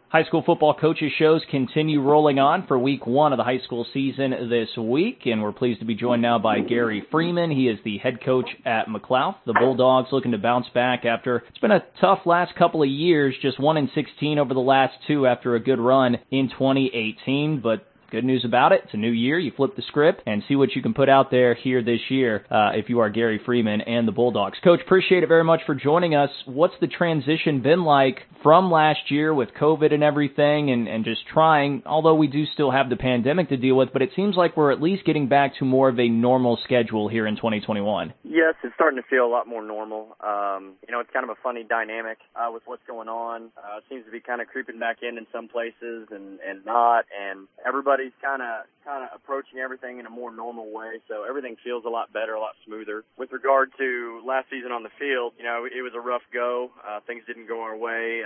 High school football coaches shows continue rolling on for week one of the high school season this week, and we're pleased to be joined now by Gary Freeman. He is the head coach at McLouth. The Bulldogs looking to bounce back after it's been a tough last couple of years, just 1-16 over the last two after a good run in 2018, but good news about it, it's a new year. You flip the script and see what you can put out there here this year if you are Gary Freeman and the Bulldogs. Coach, appreciate it very much for joining us. What's the transition been like from last year with COVID and everything and just trying, although we do still have the pandemic to deal with, but it seems like we're at least getting back to more of a normal schedule here in 2021. Yes, it's starting to feel a lot more normal. It's kind of a funny dynamic with what's going on. It seems to be kind of creeping back in some places and not, and everybody's kind of approaching everything in a more normal way, so everything feels a lot better, a lot smoother. With regard to last season on the field, it was a rough go. Things didn't go our way,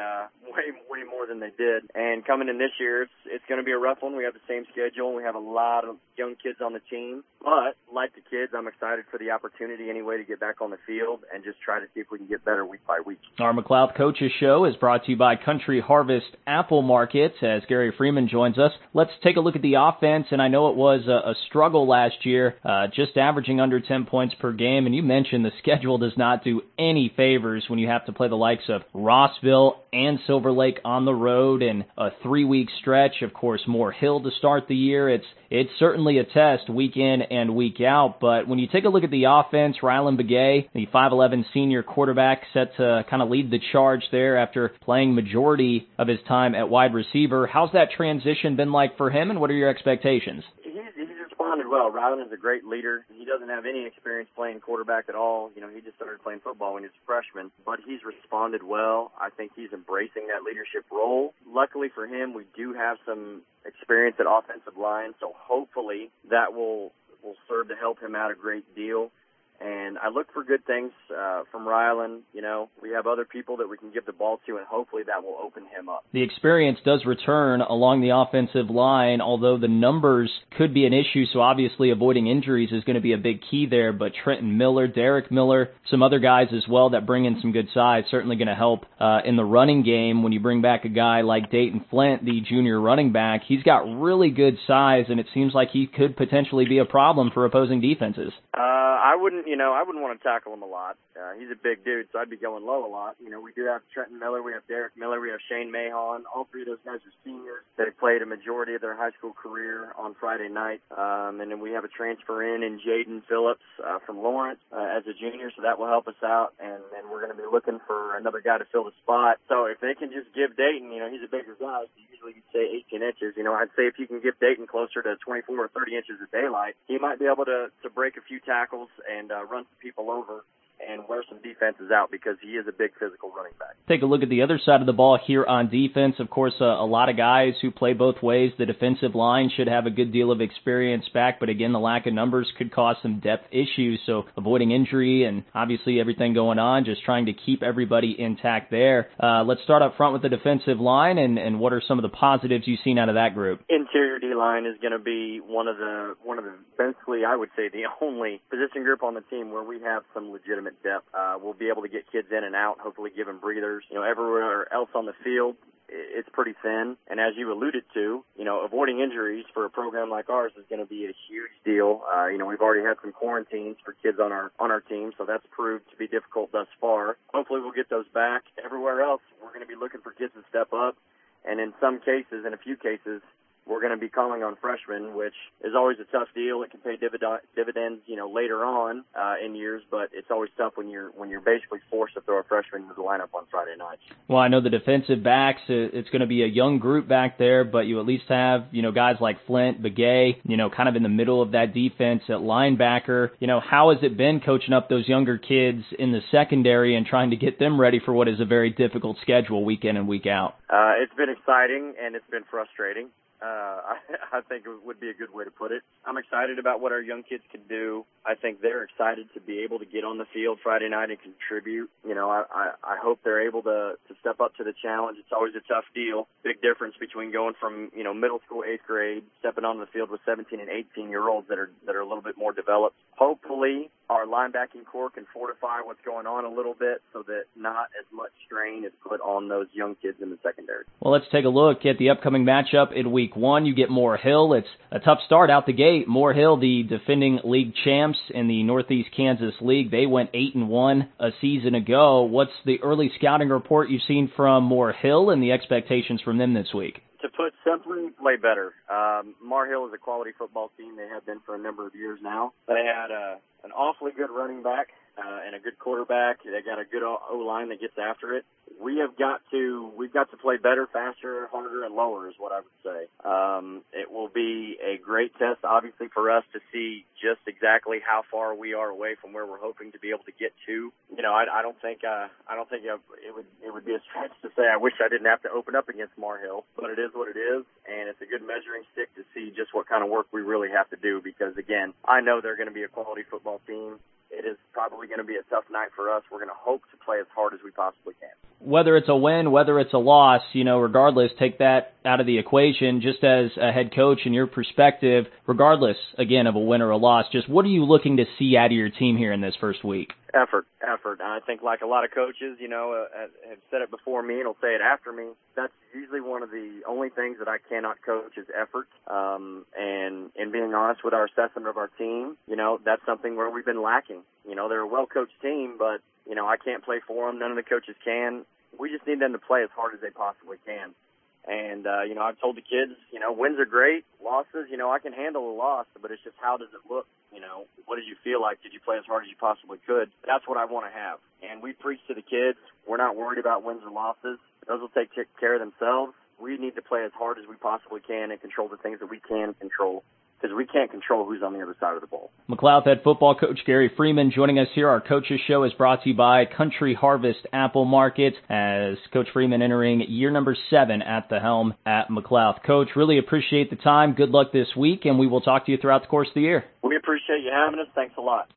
way more than they did. And coming in this year, it's going to be a rough one. We have the same schedule. We have a lot of young kids on the team, but like the kids, I'm excited for the opportunity anyway to get back on the field and just try to see if we can get better week by week. Our McLouth Coaches Show is brought to you by Country Harvest Apple Market. As Gary Freeman joins us, let's take a look at the offense, and I know it was a struggle last year, just averaging under 10 points per game, and you mentioned the schedule does not do any favors when you have to play the likes of Rossville and Silver Lake on the road in a 3-week stretch. Of course, Moore Hill to start the year. It's certainly a test week in and week out, but when you take a look at the offense, Rylan Begay, the 5'11 senior quarterback, set to kind of lead the charge there after playing majority of his time at wide receiver. How's that transition been like for him, and what are your expectations? He's responded well. Rylan is a great leader. He doesn't have any experience playing quarterback at all. He just started playing football when he was a freshman, but he's responded well. I think he's embracing that leadership role. Luckily for him, we do have some experience at offensive line, so hopefully that will serve to help him out a great deal. And I look for good things from Rylan. We have other people that we can give the ball to, and hopefully that will open him up. The experience does return along the offensive line, although the numbers could be an issue, so obviously avoiding injuries is going to be a big key there. But Trenton Miller, Derek Miller, some other guys as well that bring in some good size, certainly going to help in the running game. When you bring back a guy like Dayton Flint, the junior running back, he's got really good size, and it seems like he could potentially be a problem for opposing defenses. I wouldn't want to tackle him a lot. He's a big dude, so I'd be going low a lot. We do have Trenton Miller, we have Derek Miller, we have Shane Mahon. All three of those guys are seniors. They played a majority of their high school career on Friday night. And then we have a transfer in Jaden Phillips from Lawrence as a junior, so that will help us out. And then we're going to be looking for another guy to fill the spot. So if they can just give Dayton, he's a bigger guy, so usually you'd say 18 inches. I'd say if you can give Dayton closer to 24 or 30 inches of daylight, he might be able to break a few tackles and run some people over and wear some defenses out because he is a big physical running back. Take a look at the other side of the ball here on defense. Of course, a lot of guys who play both ways. The defensive line should have a good deal of experience back, but again, the lack of numbers could cause some depth issues, so avoiding injury and obviously everything going on, just trying to keep everybody intact there. Let's start up front with the defensive line, and what are some of the positives you've seen out of that group? Interior D-line is going to be one of the basically, I would say, the only position group on the team where we have some legitimate depth. We'll be able to get kids in and out, hopefully give them breathers. Everywhere else on the field, it's pretty thin. And as you alluded to, avoiding injuries for a program like ours is going to be a huge deal. We've already had some quarantines for kids on our team, so that's proved to be difficult thus far. Hopefully we'll get those back. Everywhere else, we're going to be looking for kids to step up. And in some cases, in a few cases, we're going to be calling on freshmen, which is always a tough deal. It can pay dividends, later on in years, but it's always tough when you're basically forced to throw a freshman into the lineup on Friday nights. Well, I know the defensive backs, it's going to be a young group back there, but you at least have, guys like Flint, Begay, kind of in the middle of that defense at linebacker. How has it been coaching up those younger kids in the secondary and trying to get them ready for what is a very difficult schedule week in and week out? It's been exciting and it's been frustrating. I think it would be a good way to put it. I'm excited about what our young kids can do. I think they're excited to be able to get on the field Friday night and contribute. You know, I hope they're able to step up to the challenge. It's always a tough deal. Big difference between going from, you know, middle school, 8th grade, stepping onto the field with 17 and 18-year-olds that are a little bit more developed. Hopefully, our linebacking core can fortify what's going on a little bit so that not as much strain is put on those young kids in the secondary. Well, let's take a look at the upcoming matchup in Week 1. You get Moore Hill. It's a tough start out the gate. Moore Hill, the defending league champs in the Northeast Kansas League. They went 8-1 a season ago. What's the early scouting report you've seen from Moore Hill and the expectations from them this week? To put simply, play better. Moore Hill is a quality football team. They have been for a number of years now. They had an awfully good running back and a good quarterback. They got a good O-line that gets after it. We've got to play better, faster, harder, and lower is what I would say. It will be a great test, obviously, for us to see just exactly how far we are away from where we're hoping to be able to get to. You know, I don't think it would be a stretch to say I wish I didn't have to open up against Moore Hill, but it is what it is, and it's a good measuring stick to see just what kind of work we really have to do. Because again, I know they're going to be a quality football team. It is probably going to be a tough night for us. We're going to hope to play as hard as we possibly can. Whether it's a win, whether it's a loss, you know, regardless, take that out of the equation. Just as a head coach in your perspective, regardless, again, of a win or a loss, just what are you looking to see out of your team here in this first week? Effort. I think like a lot of coaches, you know, have said it before me and will say it after me. That's usually one of the only things that I cannot coach is effort. And in being honest with our assessment of our team, you know, that's something where we've been lacking. You know, they're a well-coached team, but, you know, I can't play for them. None of the coaches can. We just need them to play as hard as they possibly can. And, you know, I've told the kids, you know, wins are great. Losses, you know, I can handle a loss, but it's just how does it look? You know, what did you feel like? Did you play as hard as you possibly could? That's what I want to have. And we preach to the kids, we're not worried about wins or losses. Those will take care of themselves. We need to play as hard as we possibly can and control the things that we can control, because we can't control who's on the other side of the ball. McLouth head football coach Gary Freeman joining us here. Our Coaches Show is brought to you by Country Harvest Apple Market, as Coach Freeman entering year number 7 at the helm at McLouth. Coach, really appreciate the time. Good luck this week, and we will talk to you throughout the course of the year. We appreciate you having us. Thanks a lot.